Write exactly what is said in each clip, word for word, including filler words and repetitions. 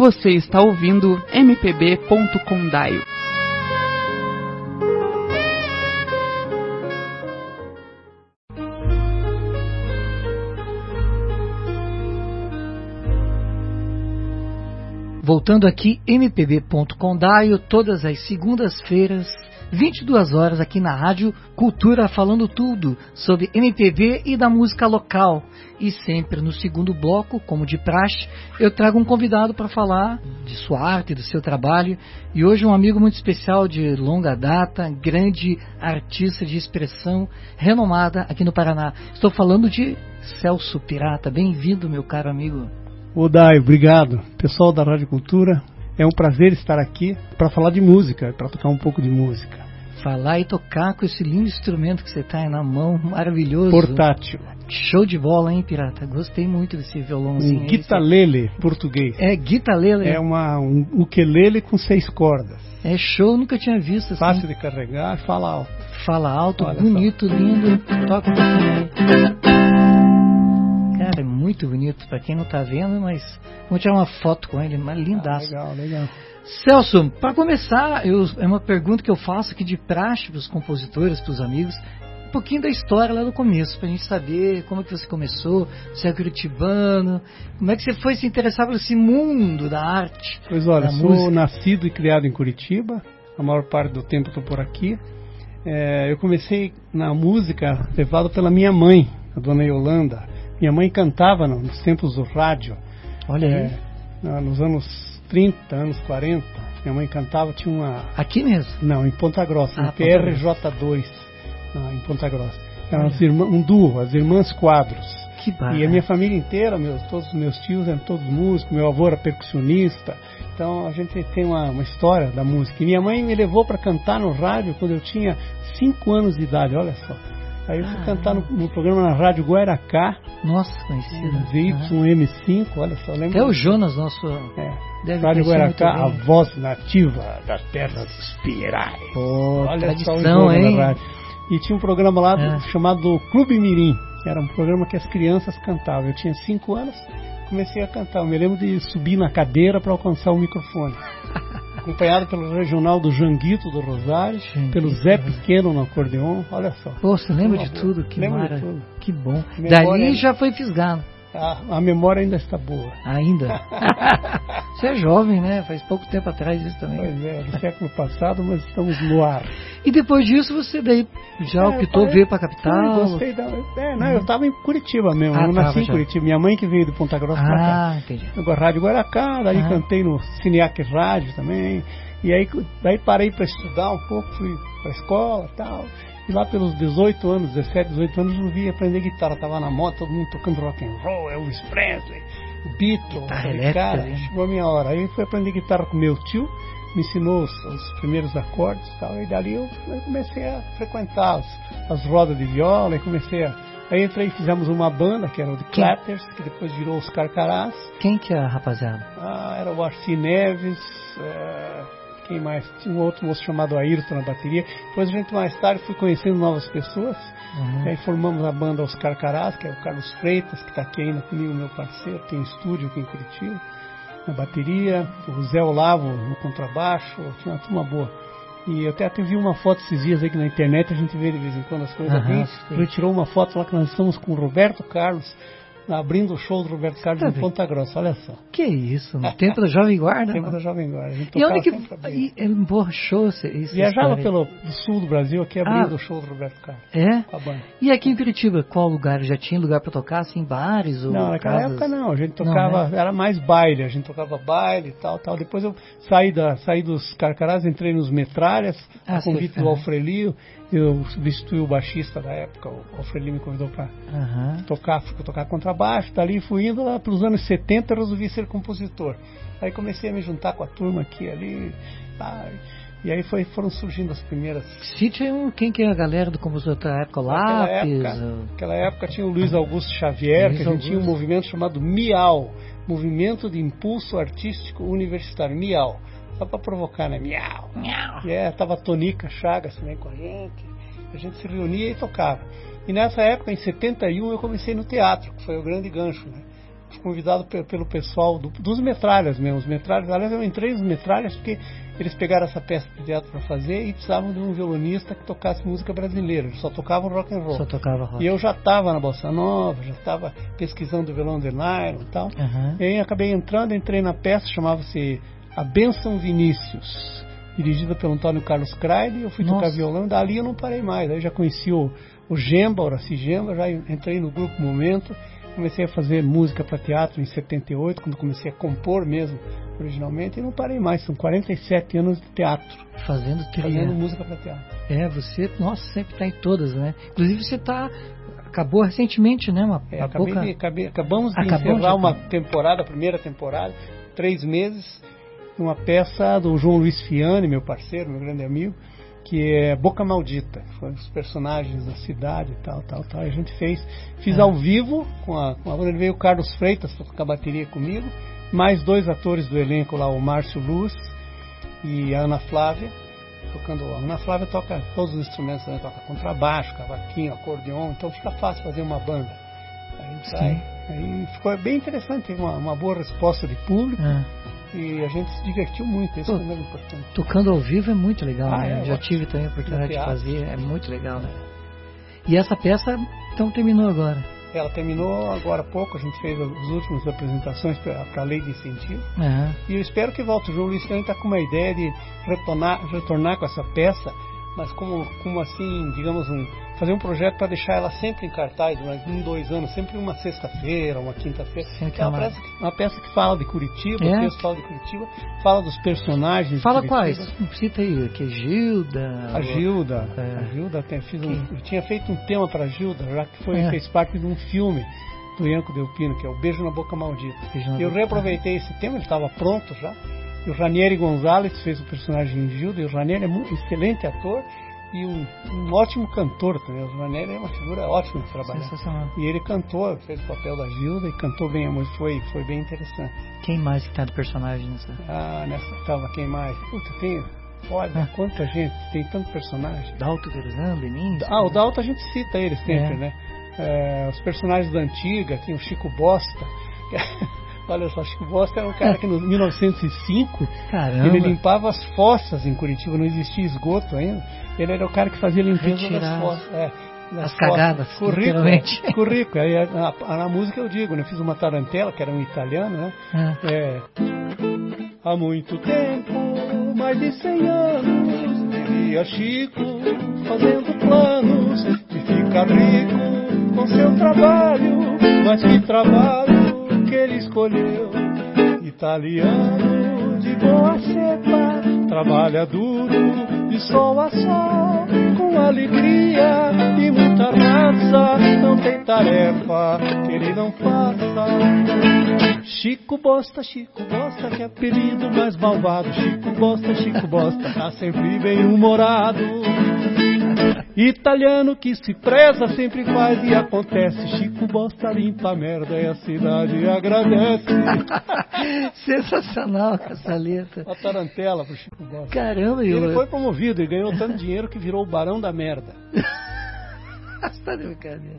Você está ouvindo M P B ponto condaio. Voltando aqui, M P B ponto condaio, todas as segundas-feiras, vinte e duas horas, aqui na Rádio Cultura, falando tudo sobre M P B e da música local. E sempre no segundo bloco, como de praxe, eu trago um convidado para falar de sua arte, do seu trabalho. E hoje um amigo muito especial de longa data, grande artista de expressão renomada aqui no Paraná. Estou falando de Celso Pirata. Bem-vindo, meu caro amigo. Ô Dai, obrigado. Pessoal da Rádio Cultura, é um prazer estar aqui para falar de música, para tocar um pouco de música. Falar e tocar com esse lindo instrumento que você está aí na mão, maravilhoso. Portátil. Show de bola, hein, Pirata? Gostei muito desse violãozinho. Um guitarlele português. É, guitarlele. É uma, um ukelele com seis cordas. É show, nunca tinha visto assim. Fácil de carregar, fala alto. Fala alto, Olha bonito, só. lindo. Toca um pouquinho aí. Cara, é muito bonito, pra quem não tá vendo, mas vamos tirar uma foto com ele, mas lindaço. Ah, legal, legal. Celso, para começar, eu, é uma pergunta que eu faço aqui de praxe para os compositores, para os amigos, um pouquinho da história lá do começo, pra gente saber como é que você começou, você é curitibano, como é que você foi se interessar por esse mundo da arte. Pois olha, da sou música. nascido e criado em Curitiba, a maior parte do tempo estou por aqui. É, eu comecei na música levado pela minha mãe, a dona Yolanda. Minha mãe cantava nos tempos do rádio. Olha aí. É, nos anos trinta, anos quarenta, minha mãe cantava, tinha uma... Aqui mesmo? Não, em Ponta Grossa, Ah, no P R J dois, não, em Ponta Grossa. Eram as irmã, um duo, as Irmãs Quadros. Que barato. E a minha família inteira, meus, todos os meus tios eram todos músicos, meu avô era percussionista. Então a gente tem uma, uma história da música. E minha mãe me levou para cantar no rádio quando eu tinha cinco anos de idade, olha só. Aí eu fui ah, cantar no, no programa na Rádio Guaracá. Nossa, conhecido. V Y M cinco, olha só. Até o Jonas, nosso... É. Deve Rádio Guaracá, a voz nativa da terra dos Pirai. Pô, olha tradição, só o hein? Na rádio. E tinha um programa lá é. chamado Clube Mirim, que era um programa que as crianças cantavam. Eu tinha cinco anos, comecei a cantar. Eu me lembro de subir na cadeira para alcançar o microfone. Acompanhado pelo regional do Janguito do Rosário, Janguito, pelo Zé Pequeno no acordeon, olha só. Pô, você lembra de tudo? Que lembro mara... de tudo. Que bom. Memória Dali ainda... já foi fisgado. A, a memória ainda está boa. Ainda? Você é jovem, né? Faz pouco tempo atrás isso também. Pois é, do século passado, mas estamos no ar. E depois disso você daí já é, optou vir para a capital? Eu gostei da... É, não, eu estava em Curitiba mesmo, ah, eu nasci em já. Curitiba. Minha mãe que veio de Ponta Grossa para cá. Ah, entendi. Eu Rádio Guaracá, daí ah. cantei no Cineac Rádio também. E aí daí parei para estudar um pouco, fui para a escola e tal. E lá pelos dezoito anos, dezessete, dezoito anos, eu vim aprender guitarra. Tava na moto, todo mundo tocando rock and roll, Elvis Presley, Beatles. Tá Cara, né? chegou a minha hora. Aí eu fui aprender guitarra com meu tio, me ensinou os, os primeiros acordes e tal. E dali eu, eu comecei a frequentar as, as rodas de viola e comecei a... Aí entrei e fizemos uma banda, que era o The Clappers, que depois virou os Carcarás. Quem que é a rapaziada? Ah, era o Arci Neves... É... Quem mais? Tinha um outro moço chamado Ayrton na bateria. Depois a gente mais tarde fui conhecendo novas pessoas. Uhum. Aí formamos a banda Os Carcarás, que é o Carlos Freitas, que está aqui ainda comigo, meu parceiro. Tem estúdio aqui em Curitiba, na bateria. O Zé Olavo no contrabaixo. Tinha uma turma boa. E eu até, até vi uma foto esses dias aí que na internet a gente vê de vez em quando as coisas. Uhum, bem. A gente tirou uma foto lá que nós estamos com o Roberto Carlos, abrindo o show do Roberto Carlos tá em Ponta Grossa, olha só. Que isso, no tempo da Jovem Guarda? Tempo da Jovem Guarda. A gente e onde que... E, é um bom show isso. Viajava pelo do sul do Brasil, aqui abrindo ah, o show do Roberto Carlos. É? Com a banda. E aqui em Curitiba, qual lugar? Já tinha lugar para tocar, assim, bares ou Não, naquela casas? época não, a gente tocava, não, né? Era mais baile, a gente tocava baile e tal, tal. Depois eu saí, da, saí dos Carcarás, entrei nos Metralhas, ah, a convite do Alfrelio. Eu substituí o baixista da época, o Alfrelio me convidou para uhum. tocar, tocar contrabaixo. Dali fui indo lá pelos anos setenta, eu resolvi ser compositor. Aí comecei a me juntar com a turma aqui ali. Tá, e aí foi, foram surgindo as primeiras. Cite quem que é a galera do compositor da época? Naquela Lápis? Época, ou... Naquela época tinha o Luiz Augusto Xavier, Luiz que a gente Augusto. tinha um movimento chamado MIAU, Movimento de Impulso Artístico Universitário, MIAU. Só para provocar, né? Miau, miau. E é, tava a Tonica Chagas também com a gente. A gente se reunia e tocava. E nessa época, em setenta e um, eu comecei no teatro, que foi o grande gancho, né? fui convidado pe- pelo pessoal do, dos metralhas mesmo. Os metralhas, aliás, eu entrei nos metralhas porque eles pegaram essa peça de teatro para fazer e precisavam de um violonista que tocasse música brasileira. Eles só tocavam rock and roll. Só tocava rock. E eu já estava na Bossa Nova, já estava pesquisando o violão de nylon e tal. Uhum. E aí acabei entrando, entrei na peça, chamava-se A Benção Vinícius, dirigida pelo Antônio Carlos Craig. Eu fui Nossa. tocar violão, dali eu não parei mais. Aí já conheci o, o Gemba, o Horaci Gemba, já entrei no grupo Momento. Comecei a fazer música para teatro em setenta e oito, quando comecei a compor mesmo, originalmente, e não parei mais. São quarenta e sete anos de teatro. Fazendo trilha. Fazendo música para teatro. É, você, nossa, sempre está em todas, né? Inclusive você tá, acabou recentemente, né? Uma, É, a acabei boca... de, acabei, acabamos de Acabou encerrar de- uma temporada, a primeira temporada, três meses, uma peça do João Luiz Fiani, meu parceiro, meu grande amigo, que é Boca Maldita. Foram os personagens da cidade e tal, tal, tal. A gente fez, fiz É. ao vivo, com a, com a ele veio o Carlos Freitas para tocar bateria comigo, mais dois atores do elenco lá, o Márcio Luz e a Ana Flávia, tocando. A Ana Flávia toca todos os instrumentos, né? Toca contrabaixo, cavaquinho, acordeon, então fica fácil fazer uma banda. Aí, a gente sai, aí ficou bem interessante, teve uma, uma boa resposta de público. É. E a gente se divertiu muito, isso Pô, é o mais importante. Tocando ao vivo é muito legal, Ah, né? é, Eu já ótimo. tive também a oportunidade de teatro. fazer, é muito legal, né? E essa peça, então, terminou agora. Ela terminou agora há pouco, a gente fez as últimas apresentações para a Lei de Incentivo. Aham. E eu espero que volte. O João Luiz Fiani está com uma ideia de retornar, retornar com essa peça, mas como, como assim, digamos, um, fazer um projeto para deixar ela sempre em cartaz durante um, dois anos, sempre uma sexta-feira, uma quinta-feira. Sempre É uma, uma- peça que, uma peça que fala de Curitiba, É. o texto fala de Curitiba, fala dos personagens. Fala de quais? Curitiba. Cita aí, que é Gilda. A Gilda, É. a Gilda até fiz um, Quem? eu tinha feito um tema para a Gilda, já que foi, É. fez parte de um filme do Ianco Delpino, que é o Beijo na Boca Maldita. Beijo na Eu Boca. reaproveitei esse tema, ele estava pronto já. E o Ranieri Gonzalez fez o personagem de Gilda, e o Ranieri é muito excelente ator e um, um ótimo cantor também. O Ranieri é uma figura ótima de trabalhar. Sensacional. E ele cantou, fez o papel da Gilda e cantou bem a música, foi, foi bem interessante. Quem mais que tá do personagem nessa? Ah, nessa tava quem mais? Puta, tem, olha, Ah. quanta gente, tem tanto personagem. Dalto Verzan, Lenin? Ah, o Dalton a gente cita ele sempre, É. né? É, os personagens da antiga, tinha o Chico Bosta. Olha só, Chico Bosta era um cara que em mil novecentos e cinco Caramba. ele limpava as fossas em Curitiba, não existia esgoto ainda. Ele era o cara que fazia a limpeza Retirar das fossas. É, das as fossas. cagadas, Ficou rico, literalmente. é, ficou rico. Aí, na, na música eu digo, né? Fiz uma tarantela, que era um italiano, né? Ah. É, há muito tempo, mais de cem anos, vivia Chico fazendo planos de ficar rico com seu trabalho. Mas que trabalho que ele escolheu, italiano de boa cepa, trabalha duro de sol a sol, com alegria e muita raça, não tem tarefa que ele não faça. Chico Bosta, Chico Bosta, que apelido mais malvado. Chico Bosta, Chico Bosta, tá sempre bem humorado. Italiano que se preza, sempre faz e acontece. Chico Bosta limpa a merda e a cidade agradece. Sensacional essa letra. Uma tarantela pro Chico Bosta. Caramba, eu... Ele foi promovido e ganhou tanto dinheiro que virou o Barão da Merda. Tá de brincadeira.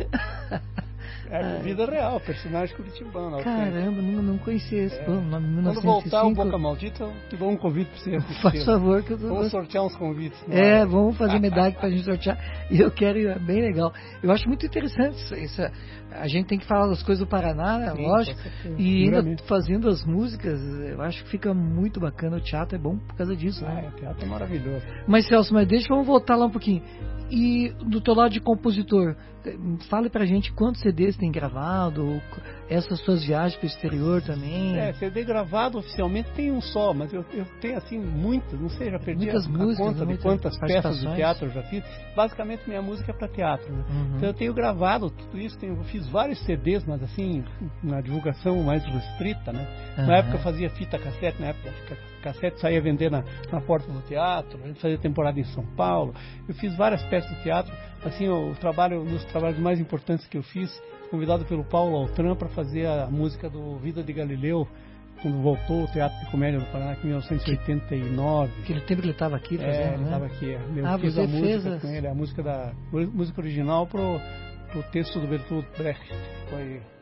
É vida real, personagem curitibano. Caramba, não, não conhecia esse. Pô, nome mil Quando novecentos e cinco. voltar o Boca Maldita, eu te dou um convite pra você assistir. Faz favor que eu tô... Vamos sortear uns convites. não É, vamos fazer medalha pra gente sortear. E eu quero ir, é bem legal. Eu acho muito interessante isso. isso. A gente tem que falar das coisas do Paraná, né? Sim, Lógico. com certeza. E ainda Seguramente. fazendo as músicas, eu acho que fica muito bacana. O teatro é bom por causa disso, Ah, né? é, o teatro é maravilhoso. Mas Celso, mas deixa vamos voltar lá um pouquinho. E do teu lado de compositor, fale pra gente quantos C Ds tem gravado, ou essas suas viagens pro exterior também. É, C D gravado oficialmente tem um só, mas eu, eu tenho assim muitas, não sei, já perdi Muitas a, a músicas, conta de muitas quantas peças de participações. teatro eu já fiz. Basicamente minha música é para teatro, né? Uhum. Então eu tenho gravado tudo isso, tenho, eu fiz vários C Ds, mas assim, na divulgação mais restrita, né? Uhum. Na época eu fazia fita cassete, na época a fita cassete saía vender na, na porta do teatro, a gente fazia temporada em São Paulo. Eu fiz várias peças de teatro, assim, o, o trabalho, um dos trabalhos mais importantes que eu fiz, convidado pelo Paulo Altran para fazer a música do Vida de Galileu, quando voltou o Teatro de Comédia do Paraná, em mil novecentos e oitenta e nove. Aquele tempo que ele estava aqui fazendo, É, ele né? estava aqui. é. Eu Ah, fiz você a música fez as- com ele, a música, da, música original pro, pro texto do Bertolt Brecht. Foi,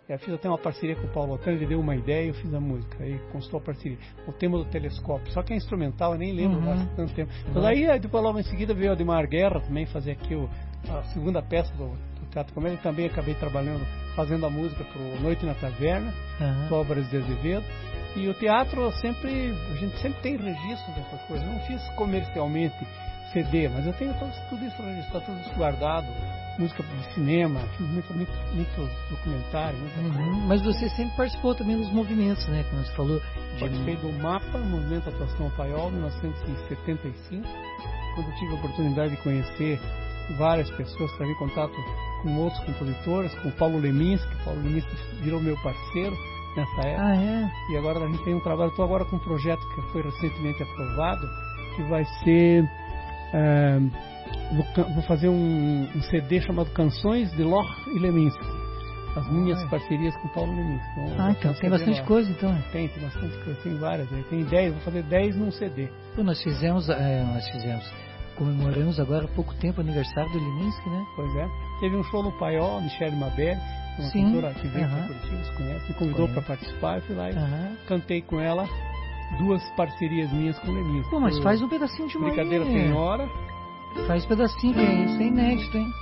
Eu fiz até uma parceria com o Paulo Otani, ele deu uma ideia e eu fiz a música. Aí constou a parceria. O tema do telescópio. Só que é instrumental, eu nem lembro Uhum. mais tanto tempo. Mas aí, depois logo em seguida veio o Ademar Guerra também fazer aqui o, a segunda peça do, do Teatro Comédia. E também acabei trabalhando, fazendo a música para o Noite na Taverna, Uhum. do Álvares de Azevedo. E o teatro, eu sempre, a gente sempre tem registro dessas coisas. Eu não fiz comercialmente C D, mas eu tenho tudo, tudo isso registrado, tudo isso guardado. Música de cinema, fiz muito, muito, muito documentário. Muita Uhum. coisa. Mas você sempre participou também dos movimentos, né? Como você falou. De... Participei do MAPA, Movimento Atuação Paiol, mil novecentos e setenta e cinco, quando eu tive a oportunidade de conhecer várias pessoas, estar em contato com outros compositores, com o Paulo Leminski. Paulo Leminski virou meu parceiro nessa época. Ah, é? E agora a gente tem um trabalho, estou agora com um projeto que foi recentemente aprovado, que vai ser... É, vou, vou fazer um, um C D chamado Canções de Loch e Leminski. As minhas Ai. parcerias com o Paulo Leminski. Então, Ah, então tem bastante coisa, então. Tem, tem bastante coisa, tem várias. Né? Tem dez, vou fazer dez num C D. Pô, nós fizemos, é, nós fizemos, comemoramos agora há pouco tempo o aniversário do Leminski, né? Pois é. Teve um show no Paiol, Michele Mabel, uma Sim. cantora que veio Aham. para Curitiba, você conhece, me convidou Conheço. para participar, eu fui lá e Aham. cantei com ela duas parcerias minhas com o Leminski. Pô, mas Foi faz um pedacinho de uma aí. Brincadeira Tem Hora. Faz um pedacinho, que é isso é inédito, hein?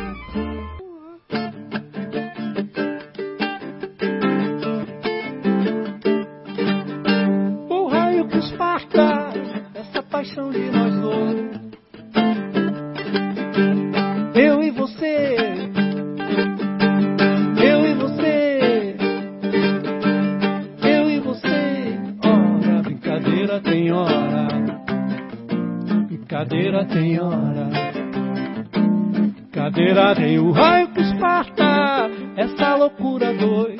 O raio que esparta essa paixão de nós dois. Eu e você, eu e você, eu e você. Ora, brincadeira tem hora, brincadeira tem hora, brincadeira tem o raio que esparta essa loucura dois.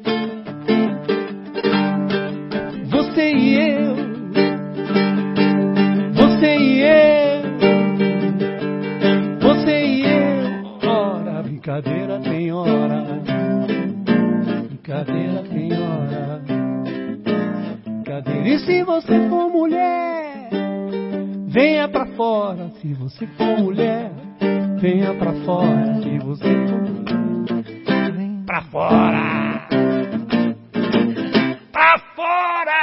Você e eu, você e eu, você e eu. Ora, brincadeira tem hora, brincadeira tem hora, brincadeira. E se você for mulher, venha pra fora. Se você for mulher, venha pra fora. Se você for pra fora, pra fora.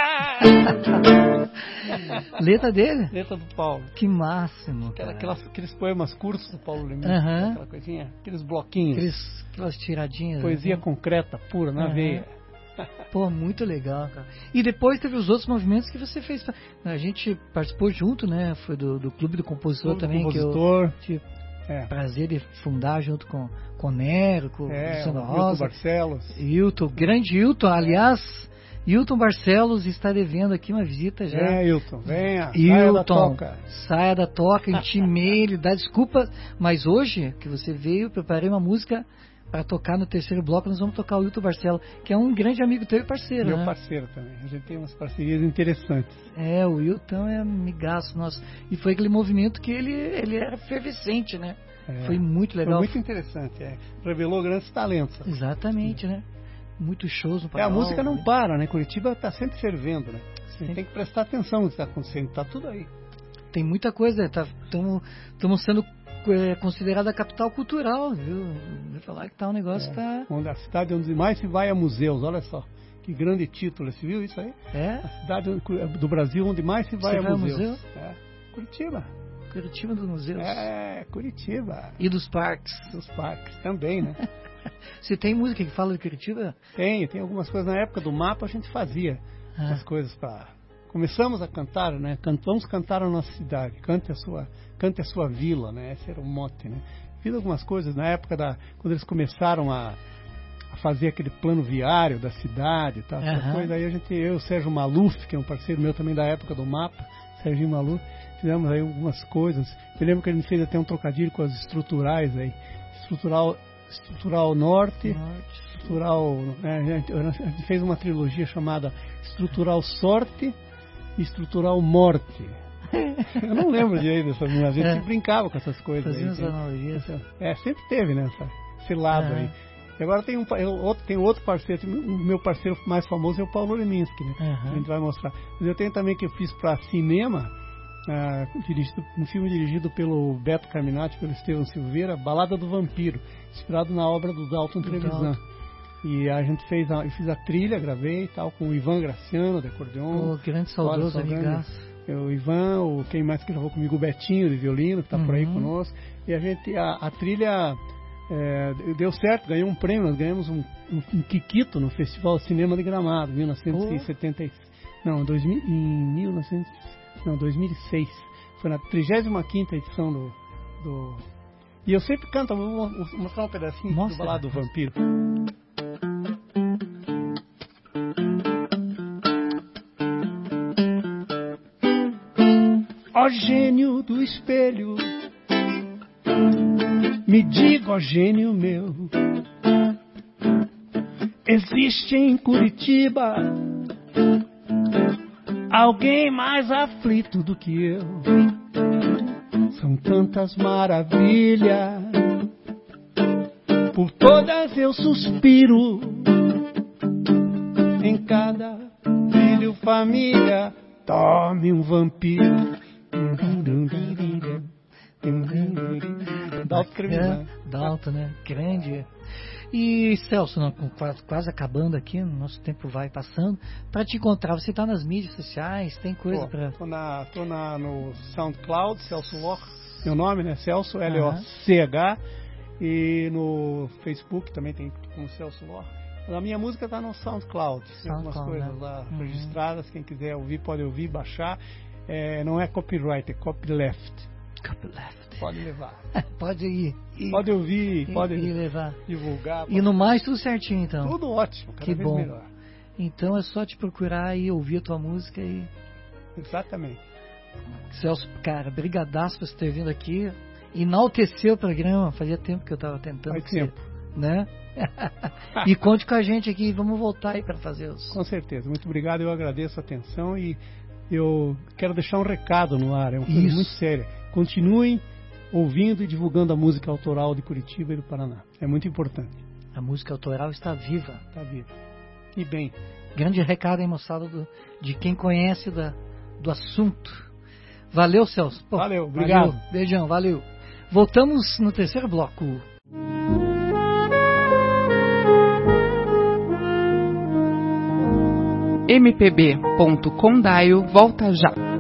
Letra dele? Letra do Paulo. Que máximo. Aquela, cara. aquelas, aqueles poemas curtos do Paulo Leminski, Aham. aquela coisinha, aqueles bloquinhos. Aqueles, aquelas tiradinhas. Poesia né? concreta, pura, na Aham. veia. Pô, muito legal, cara. E depois teve os outros movimentos que você fez. A gente participou junto, né? Foi do, do Clube do Compositor Clube do também, Compositor. que eu tive É, prazer de fundar junto com, com o Nero, com o é, Luciano o Milton Rosa. Barcelos. Hilton, grande Hilton, aliás, Hilton Barcelos está devendo aqui uma visita já. É, Hilton, venha, saia da Hilton, toca. saia da toca, intimei ele, dá desculpa, mas hoje que você veio, preparei uma música para tocar no terceiro bloco, nós vamos tocar o Hilton Barcelos, que é um grande amigo teu e parceiro, Meu né? parceiro também. A gente tem umas parcerias interessantes. É, o Hilton é amigaço nosso. E foi aquele movimento que ele, ele era fervescente, né? É, Foi muito legal. Foi muito interessante. É. Revelou grandes talentos. Exatamente, né? Muitos shows no É, a Paiol, música não né? para, né? Curitiba está sempre fervendo, né? Você Sim. tem que prestar atenção no que está acontecendo. Está tudo aí. Tem muita coisa, estamos sendo é, considerada a capital cultural, viu? Vou falar que tá um negócio É, tá... onde a cidade onde mais se vai a museus. Olha só. Que grande título. Você viu isso aí? É? A cidade do Brasil onde mais se vai Se a vai a museus. museu? É. Curitiba. Curitiba dos museus. É, Curitiba. E dos parques. Dos parques também, né? Se tem música que fala de Curitiba? Tem, tem algumas coisas. Na época do mapa a gente fazia Ah. as coisas para... Começamos a cantar, né? Vamos cantar a nossa cidade. Cante a sua, cante a sua vila, né? Esse era o mote, né? Fiz algumas coisas na época da... Quando eles começaram a, a fazer aquele plano viário da cidade e tal. Essa Aham. coisa aí a gente... Eu, o Sérgio Maluf, que é um parceiro meu também da época do mapa. Serginho Maluf. Fizemos aí algumas coisas. Eu lembro que a gente fez até um trocadilho com as estruturais aí. Estrutural, estrutural norte, Norte. estrutural... né, a, gente, a gente fez uma trilogia chamada Estrutural Sorte e Estrutural Morte. Eu não lembro direito dessas minhas. A gente É. sempre brincava com essas coisas Fazendo aí. as Tem- analogias. É, sempre teve, né? Essa, esse lado Ah. aí. E agora tem um pa- eu- outro, tem outro parceiro, o meu parceiro mais famoso é o Paulo Leminski, né? Aham. A gente vai mostrar. Mas eu tenho também que eu fiz para cinema, ah, dirigido, um filme dirigido pelo Beto Carminati, pelo Estevão Silveira, Balada do Vampiro, inspirado na obra do Dalton Do Trevisan. Dalton. E a gente fez a, eu fiz a trilha, gravei e tal, com o Ivan Graciano, de acordeon. O grande saudoso amigaço. O Ivan, o, quem mais que gravou comigo? O Betinho, de violino, que está uhum. por aí conosco. E a gente, a, a trilha é, deu certo, ganhou um prêmio. Nós ganhamos um, um, um Kikito no Festival de Cinema de Gramado, mil novecentos e setenta. Oh. Não, dois mil, em mil e novecentos, não, dois mil e seis. Foi na trigésima quinta edição do, do... E eu sempre canto, vou mostrar um pedacinho Mostra. do Balada do Vampiro. Ó gênio do espelho, me diga, ó gênio meu, existe em Curitiba alguém mais aflito do que eu? São tantas maravilhas, por todas eu suspiro, em cada filho, família, tome um vampiro. Dalto, né? Dalto, né? Grande. E Celso, não, quase, quase acabando aqui, nosso tempo vai passando. Para te encontrar, você está nas mídias sociais, tem coisa para... Tô, na, tô na, no SoundCloud, Celso Loch, meu nome, né? Celso, L O C H. E no Facebook também tem como Celso Loch. A minha música está no SoundCloud, tem algumas coisas, né? lá uhum. registradas, quem quiser ouvir pode ouvir, baixar. É, não é copyright, é copyleft. Copyleft. Pode levar. Pode ir. ir pode ouvir, ir, pode ir levar. divulgar. Pode... E no mais tudo certinho, então. Tudo ótimo, cada que vez bom. melhor. Então é só te procurar e ouvir a tua música e... Exatamente. Celso, cara, brigadaço por você ter vindo aqui. Enalteceu o programa, fazia tempo que eu estava tentando. Faz tempo. Você, né? E conte com a gente aqui, vamos voltar aí para fazer os... Com certeza, muito obrigado, eu agradeço a atenção e eu quero deixar um recado no ar, é uma coisa Isso. muito séria. Continuem ouvindo e divulgando a música autoral de Curitiba e do Paraná, é muito importante. A música autoral está viva. Está viva. E bem. Grande recado aí, moçada, do, de quem conhece da, do assunto. Valeu, Celso. Pô, valeu, obrigado. Valeu, beijão, valeu. Voltamos no terceiro bloco. M P B ponto condaio volta já.